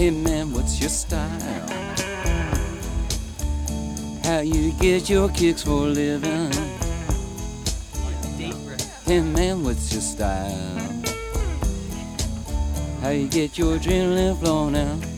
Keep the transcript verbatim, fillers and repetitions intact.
Hey man, what's your style? How you get your kicks for a living? Hey man, what's your style? How you get your adrenaline flowing out?